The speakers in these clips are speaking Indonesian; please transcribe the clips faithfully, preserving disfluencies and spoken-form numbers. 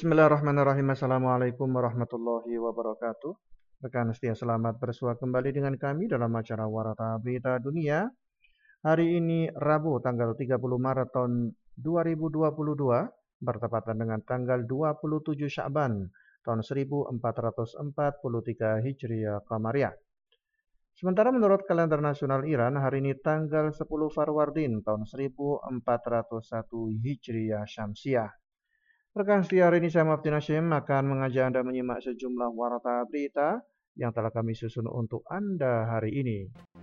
Bismillahirrahmanirrahim. Assalamualaikum warahmatullahi wabarakatuh. Rekan setia, selamat bersua kembali dengan kami dalam acara Warta Berita Dunia. Hari ini Rabu tanggal tiga puluh Maret tahun dua ribu dua puluh dua, bertepatan dengan tanggal dua puluh tujuh Sya'ban tahun seribu empat ratus empat puluh tiga Hijriah Qamariyah. Sementara menurut kalender nasional Iran, hari ini tanggal sepuluh Farwardin tahun seribu empat ratus satu Hijriah Syamsiah. Rekan setia, hari ini saya Mufti Hashim akan mengajak Anda menyimak sejumlah warta berita yang telah kami susun untuk Anda hari ini.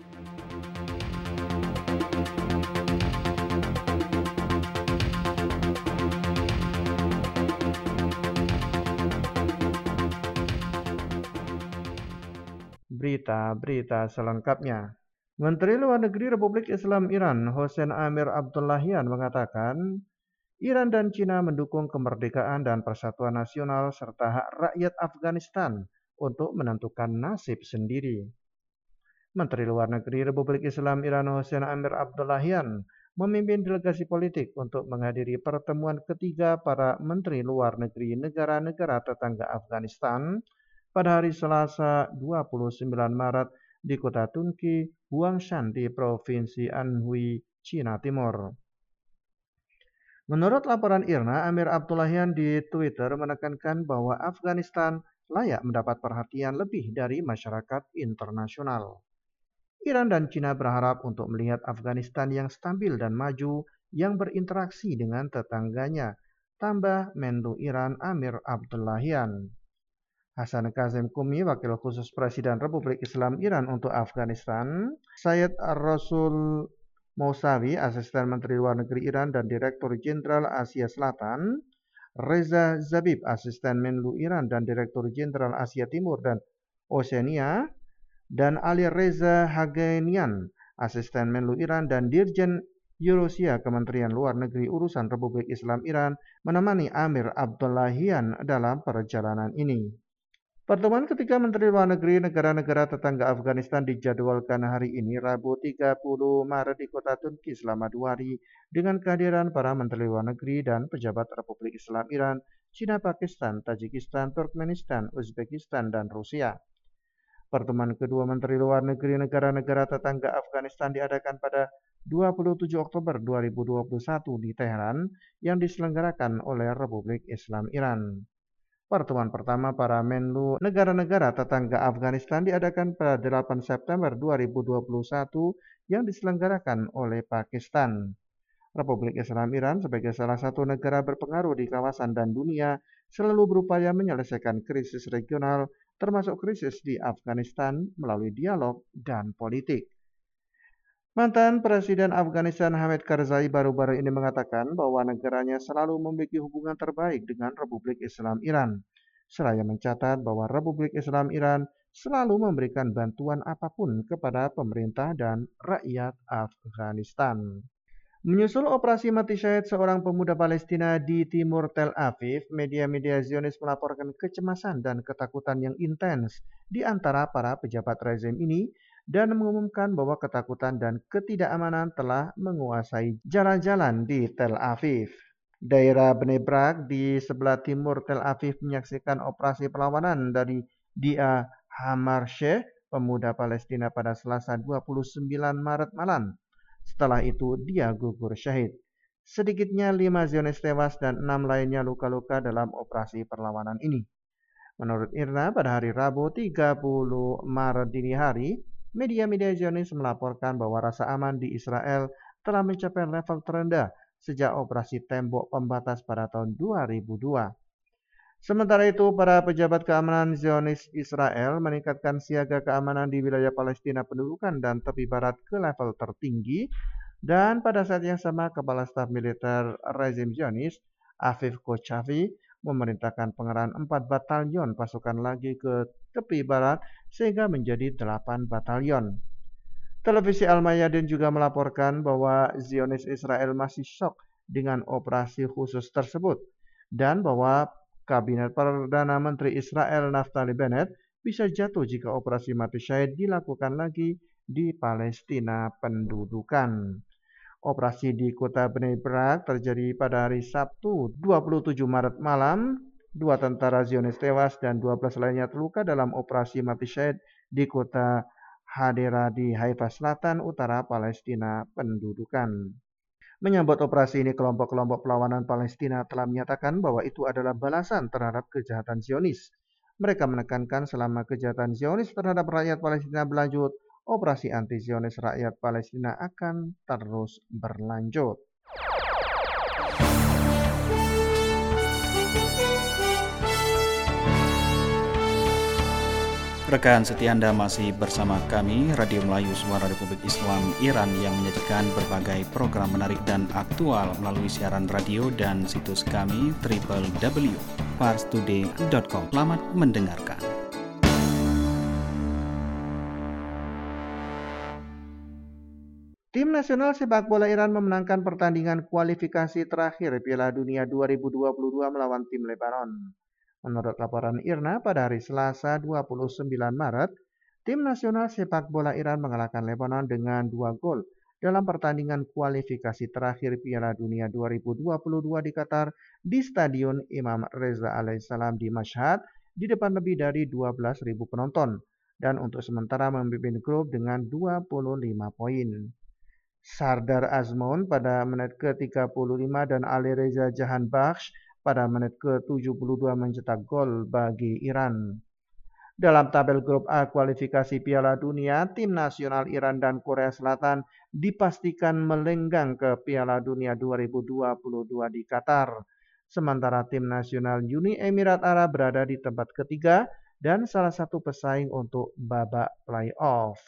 Berita-berita selengkapnya. Menteri Luar Negeri Republik Islam Iran, Hossein Amir Abdullahian, mengatakan Iran dan China mendukung kemerdekaan dan persatuan nasional serta hak rakyat Afghanistan untuk menentukan nasib sendiri. Menteri Luar Negeri Republik Islam Iran Hossein Amir Abdullahian memimpin delegasi politik untuk menghadiri pertemuan ketiga para Menteri Luar Negeri negara-negara tetangga Afghanistan pada hari Selasa dua puluh sembilan Maret di kota Tunki, Huangshan di Provinsi Anhui, Cina Timur. Menurut laporan IRNA, Amir Abdullahian di Twitter menekankan bahwa Afghanistan layak mendapat perhatian lebih dari masyarakat internasional. Iran dan China berharap untuk melihat Afghanistan yang stabil dan maju yang berinteraksi dengan tetangganya, tambah Menlu Iran Amir Abdullahian. Hasan Kazem Qumi, Wakil Khusus Presiden Republik Islam Iran untuk Afghanistan, Syed Rasul Mousavi, Asisten Menteri Luar Negeri Iran dan Direktur Jenderal Asia Selatan, Reza Zabib, Asisten Menlu Iran dan Direktur Jenderal Asia Timur dan Oseania, dan Ali Reza Hagenian, Asisten Menlu Iran dan Dirjen Eurasia Kementerian Luar Negeri Urusan Republik Islam Iran, menemani Amir Abdullahian dalam perjalanan ini. Pertemuan ketiga Menteri Luar Negeri negara-negara tetangga Afghanistan dijadwalkan hari ini, Rabu tiga puluh Maret di kota Tunki selama dua hari dengan kehadiran para Menteri Luar Negeri dan pejabat Republik Islam Iran, China, Pakistan, Tajikistan, Turkmenistan, Uzbekistan, dan Rusia. Pertemuan kedua Menteri Luar Negeri negara-negara tetangga Afghanistan diadakan pada dua puluh tujuh Oktober dua ribu dua puluh satu di Teheran yang diselenggarakan oleh Republik Islam Iran. Pertemuan pertama para Menlu negara-negara tetangga Afghanistan diadakan pada delapan September dua ribu dua puluh satu yang diselenggarakan oleh Pakistan. Republik Islam Iran sebagai salah satu negara berpengaruh di kawasan dan dunia selalu berupaya menyelesaikan krisis regional termasuk krisis di Afghanistan melalui dialog dan politik. Mantan Presiden Afghanistan Hamid Karzai baru-baru ini mengatakan bahwa negaranya selalu memiliki hubungan terbaik dengan Republik Islam Iran. Seraya mencatat bahwa Republik Islam Iran selalu memberikan bantuan apapun kepada pemerintah dan rakyat Afghanistan. Menyusul operasi mati syahid seorang pemuda Palestina di timur Tel Aviv, media-media Zionis melaporkan kecemasan dan ketakutan yang intens di antara para pejabat rezim ini dan mengumumkan bahwa ketakutan dan ketidakamanan telah menguasai jalan-jalan di Tel Aviv. Daerah Bnei Brak di sebelah timur Tel Aviv menyaksikan operasi perlawanan dari Dia Hamarsheh, pemuda Palestina pada Selasa dua puluh sembilan Maret malam. Setelah itu dia gugur syahid. Sedikitnya lima Zionis tewas dan enam lainnya luka-luka dalam operasi perlawanan ini. Menurut IRNA, pada hari Rabu tiga puluh Maret dini hari, media-media Zionis melaporkan bahwa rasa aman di Israel telah mencapai level terendah sejak operasi tembok pembatas pada tahun dua ribu dua. Sementara itu, para pejabat keamanan Zionis Israel meningkatkan siaga keamanan di wilayah Palestina pendudukan dan tepi barat ke level tertinggi, dan pada saat yang sama Kepala Staf Militer rezim Zionis, Aviv Kochavi, memerintahkan pengerahan empat batalion pasukan lagi ke tepi barat sehingga menjadi delapan batalion. Televisi Al-Mayadin juga melaporkan bahwa Zionis Israel masih syok dengan operasi khusus tersebut dan bahwa Kabinet Perdana Menteri Israel Naftali Bennett bisa jatuh jika operasi mati syahid dilakukan lagi di Palestina pendudukan. Operasi di kota Bnei Brak terjadi pada hari Sabtu dua puluh tujuh Maret malam Dua tentara Zionis tewas dan dua belas lainnya terluka dalam operasi mati syahid di kota Hadera di Haifa Selatan, utara Palestina pendudukan. Menyambut operasi ini, kelompok-kelompok perlawanan Palestina telah menyatakan bahwa itu adalah balasan terhadap kejahatan Zionis. Mereka menekankan selama kejahatan Zionis terhadap rakyat Palestina berlanjut, operasi anti-Zionis rakyat Palestina akan terus berlanjut. Rekan setia Anda masih bersama kami, Radio Melayu Suara Republik Islam Iran yang menyajikan berbagai program menarik dan aktual melalui siaran radio dan situs kami w w w titik pars today titik com. Selamat mendengarkan. Tim nasional sepak bola Iran memenangkan pertandingan kualifikasi terakhir Piala Dunia dua ribu dua puluh dua melawan tim Lebanon. Menurut laporan IRNA pada hari Selasa dua puluh sembilan Maret, tim nasional sepak bola Iran mengalahkan Lebanon dengan dua gol dalam pertandingan kualifikasi terakhir Piala Dunia dua ribu dua puluh dua di Qatar di Stadion Imam Reza Alaihissalam di Mashhad di depan lebih dari dua belas ribu penonton dan untuk sementara memimpin grup dengan dua puluh lima poin. Sardar Azmoun pada menit ke tiga puluh lima dan Ali Reza Jahanbakhsh pada menit ke tujuh puluh dua mencetak gol bagi Iran. Dalam tabel grup A kualifikasi Piala Dunia, tim nasional Iran dan Korea Selatan dipastikan melenggang ke Piala Dunia dua ribu dua puluh dua di Qatar. Sementara tim nasional Uni Emirat Arab berada di tempat ketiga dan salah satu pesaing untuk babak playoff.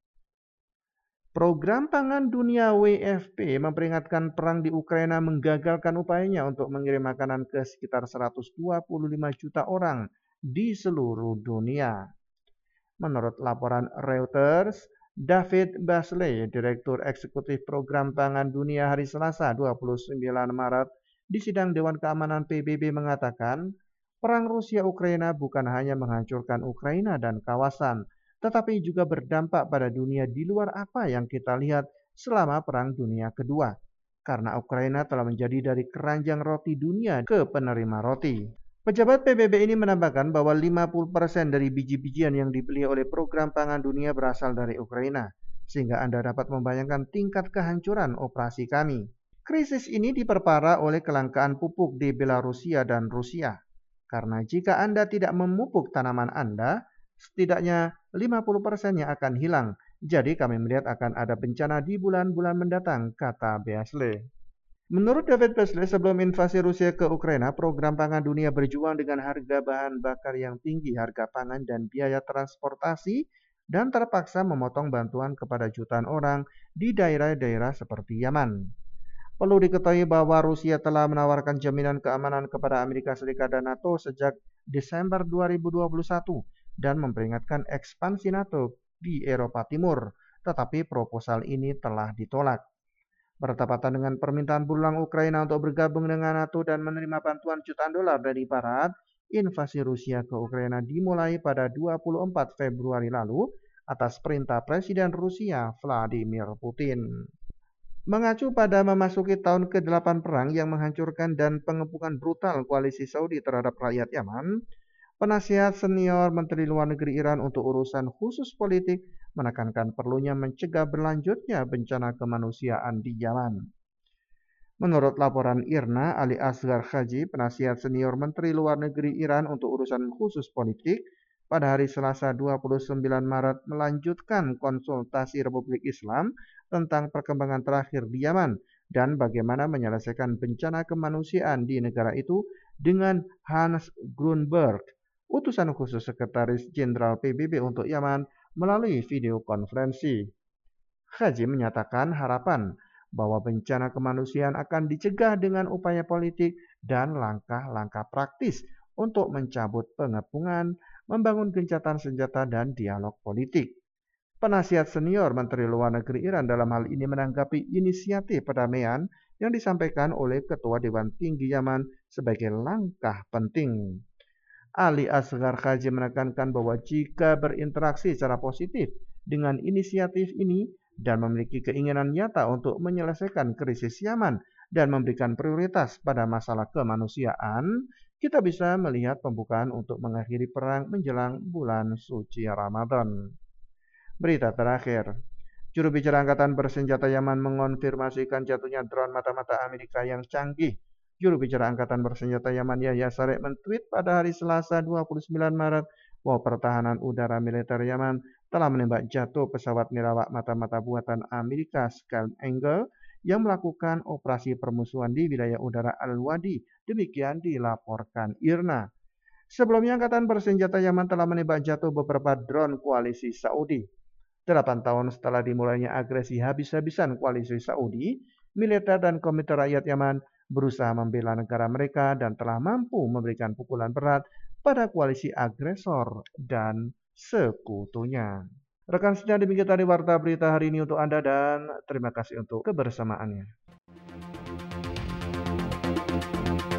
Program Pangan Dunia W F P memperingatkan perang di Ukraina menggagalkan upayanya untuk mengirim makanan ke sekitar seratus dua puluh lima juta orang di seluruh dunia. Menurut laporan Reuters, David Beasley, Direktur Eksekutif Program Pangan Dunia hari Selasa dua puluh sembilan Maret di sidang Dewan Keamanan P B B mengatakan, perang Rusia-Ukraina bukan hanya menghancurkan Ukraina dan kawasan, tetapi juga berdampak pada dunia di luar apa yang kita lihat selama Perang Dunia Kedua. Karena Ukraina telah menjadi dari keranjang roti dunia ke penerima roti. Pejabat P B B ini menambahkan bahwa lima puluh persen dari biji-bijian yang dibeli oleh Program Pangan Dunia berasal dari Ukraina, sehingga Anda dapat membayangkan tingkat kehancuran operasi kami. Krisis ini diperparah oleh kelangkaan pupuk di Belarusia dan Rusia. Karena jika Anda tidak memupuk tanaman Anda, setidaknya lima puluh persen-nya akan hilang. Jadi kami melihat akan ada bencana di bulan-bulan mendatang, kata Beasley. Menurut David Beasley, sebelum invasi Rusia ke Ukraina, Program Pangan Dunia berjuang dengan harga bahan bakar yang tinggi, harga pangan dan biaya transportasi, dan terpaksa memotong bantuan kepada jutaan orang di daerah-daerah seperti Yaman. Perlu diketahui bahwa Rusia telah menawarkan jaminan keamanan kepada Amerika Serikat dan NATO sejak Desember dua ribu dua puluh satu. Dan memperingatkan ekspansi NATO di Eropa Timur, tetapi proposal ini telah ditolak. Bertepatan dengan permintaan berulang Ukraina untuk bergabung dengan NATO dan menerima bantuan jutaan dolar dari Barat, invasi Rusia ke Ukraina dimulai pada dua puluh empat Februari lalu atas perintah Presiden Rusia Vladimir Putin. Mengacu pada memasuki tahun ke delapan perang yang menghancurkan dan pengepungan brutal koalisi Saudi terhadap rakyat Yaman, penasihat senior Menteri Luar Negeri Iran untuk urusan khusus politik menekankan perlunya mencegah berlanjutnya bencana kemanusiaan di Yaman. Menurut laporan IRNA, Ali Asghar Khaji, penasihat senior Menteri Luar Negeri Iran untuk urusan khusus politik, pada hari Selasa dua puluh sembilan Maret melanjutkan konsultasi Republik Islam tentang perkembangan terakhir di Yaman dan bagaimana menyelesaikan bencana kemanusiaan di negara itu dengan Hans Grunberg, utusan khusus Sekretaris Jenderal P B B untuk Yaman, melalui video konferensi. Khaji menyatakan harapan bahwa bencana kemanusiaan akan dicegah dengan upaya politik dan langkah-langkah praktis untuk mencabut pengepungan, membangun gencatan senjata, dan dialog politik. Penasihat senior Menteri Luar Negeri Iran dalam hal ini menanggapi inisiatif perdamaian yang disampaikan oleh Ketua Dewan Tinggi Yaman sebagai langkah penting. Ali Asghar Khaji menekankan bahwa jika berinteraksi secara positif dengan inisiatif ini dan memiliki keinginan nyata untuk menyelesaikan krisis Yaman dan memberikan prioritas pada masalah kemanusiaan, kita bisa melihat pembukaan untuk mengakhiri perang menjelang bulan suci Ramadan. Berita terakhir, juru bicara Angkatan Bersenjata Yaman mengonfirmasikan jatuhnya drone mata-mata Amerika yang canggih. Juru bicara Angkatan Bersenjata Yaman Yahya Saree mentweet pada hari Selasa dua puluh sembilan Maret bahwa pertahanan udara militer Yaman telah menembak jatuh pesawat nirawak mata-mata buatan Amerika Scalp Eagle yang melakukan operasi permusuhan di wilayah udara Al-Wadi. Demikian dilaporkan I R N A. Sebelumnya, Angkatan Bersenjata Yaman telah menembak jatuh beberapa drone koalisi Saudi. Delapan tahun setelah dimulainya agresi habis-habisan koalisi Saudi, militer dan Komite Rakyat Yaman berusaha membela negara mereka dan telah mampu memberikan pukulan berat pada koalisi agresor dan sekutunya. Rekan sedang demikian tadi warta berita hari ini untuk Anda dan terima kasih untuk kebersamaannya.